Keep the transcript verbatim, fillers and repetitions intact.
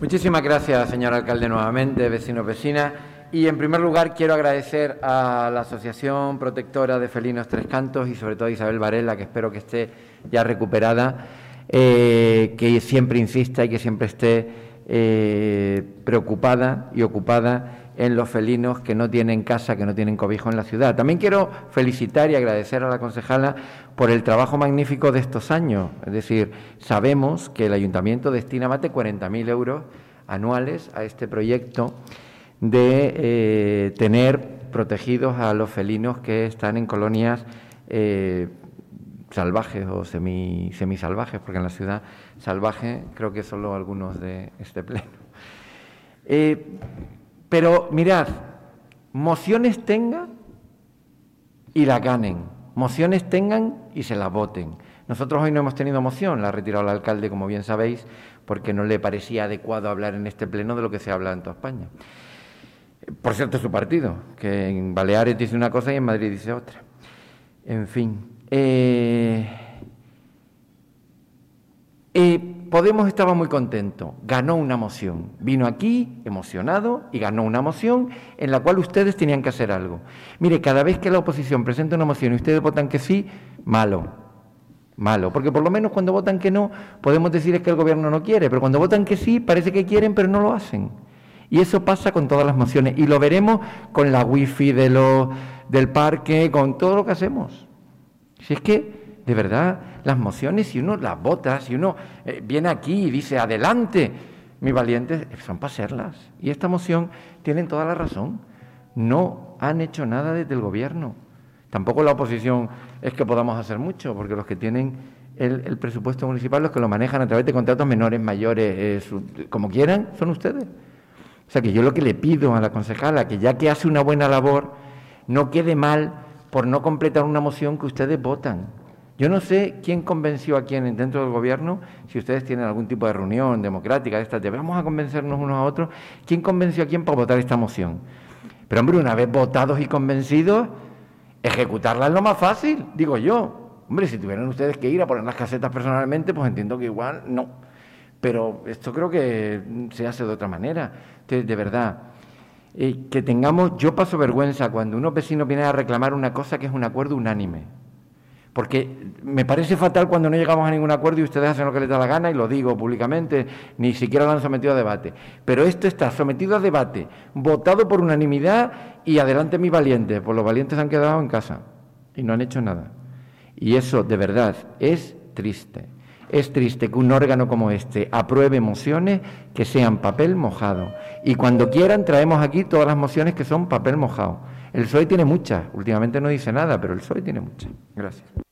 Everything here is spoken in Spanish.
Muchísimas gracias, señor alcalde, nuevamente, vecinos, vecinas. Y, en primer lugar, quiero agradecer a la Asociación Protectora de Felinos Tres Cantos y, sobre todo, a Isabel Varela, que espero que esté ya recuperada, eh, que siempre insista y que siempre esté eh, preocupada y ocupada en los felinos que no tienen casa, que no tienen cobijo en la ciudad. También quiero felicitar y agradecer a la concejala por el trabajo magnífico de estos años. Es decir, sabemos que el Ayuntamiento destina más de cuarenta mil euros anuales a este proyecto de eh, tener protegidos a los felinos que están en colonias eh, salvajes o semi, semisalvajes, porque en la ciudad salvaje creo que solo algunos de este pleno. Eh, pero mirad, mociones tenga y la ganen, mociones tengan y se las voten. Nosotros hoy no hemos tenido moción, la ha retirado el alcalde, como bien sabéis, porque no le parecía adecuado hablar en este pleno de lo que se habla en toda España. Por cierto, es su partido, que en Baleares dice una cosa y en Madrid dice otra. En fin. Eh, eh, Podemos estaba muy contento, ganó una moción. Vino aquí emocionado y ganó una moción en la cual ustedes tenían que hacer algo. Mire, cada vez que la oposición presenta una moción y ustedes votan que sí, malo. Malo, porque por lo menos cuando votan que no, podemos decir es que el gobierno no quiere, pero cuando votan que sí, parece que quieren, pero no lo hacen. Y eso pasa con todas las mociones, y lo veremos con la wifi de los, del parque, con todo lo que hacemos. Si es que, de verdad, las mociones, si uno las vota, si uno eh, viene aquí y dice, adelante, mis valientes, son para hacerlas. Y esta moción tienen toda la razón. No han hecho nada desde el gobierno. Tampoco la oposición es que podamos hacer mucho, porque los que tienen el, el presupuesto municipal, los que lo manejan a través de contratos menores, mayores, eh, su, como quieran, son ustedes. O sea que yo lo que le pido a la concejala, que ya que hace una buena labor, no quede mal por no completar una moción que ustedes votan. Yo no sé quién convenció a quién dentro del gobierno, si ustedes tienen algún tipo de reunión democrática, de estas de vamos a convencernos unos a otros, quién convenció a quién para votar esta moción. Pero hombre, una vez votados y convencidos, ejecutarla es lo más fácil, digo yo. Hombre, si tuvieran ustedes que ir a poner las casetas personalmente, pues entiendo que igual no. Pero esto creo que se hace de otra manera. Entonces, de verdad, eh, que tengamos, yo paso vergüenza cuando unos vecinos vienen a reclamar una cosa que es un acuerdo unánime. Porque me parece fatal cuando no llegamos a ningún acuerdo y ustedes hacen lo que les da la gana, y lo digo públicamente, ni siquiera lo han sometido a debate. Pero esto está sometido a debate, votado por unanimidad, y adelante mis valientes, pues los valientes han quedado en casa y no han hecho nada. Y eso, de verdad, es triste. Es triste que un órgano como este apruebe mociones que sean papel mojado. Y cuando quieran traemos aquí todas las mociones que son papel mojado. El P S O E tiene muchas, últimamente no dice nada, pero el P S O E tiene muchas. Gracias.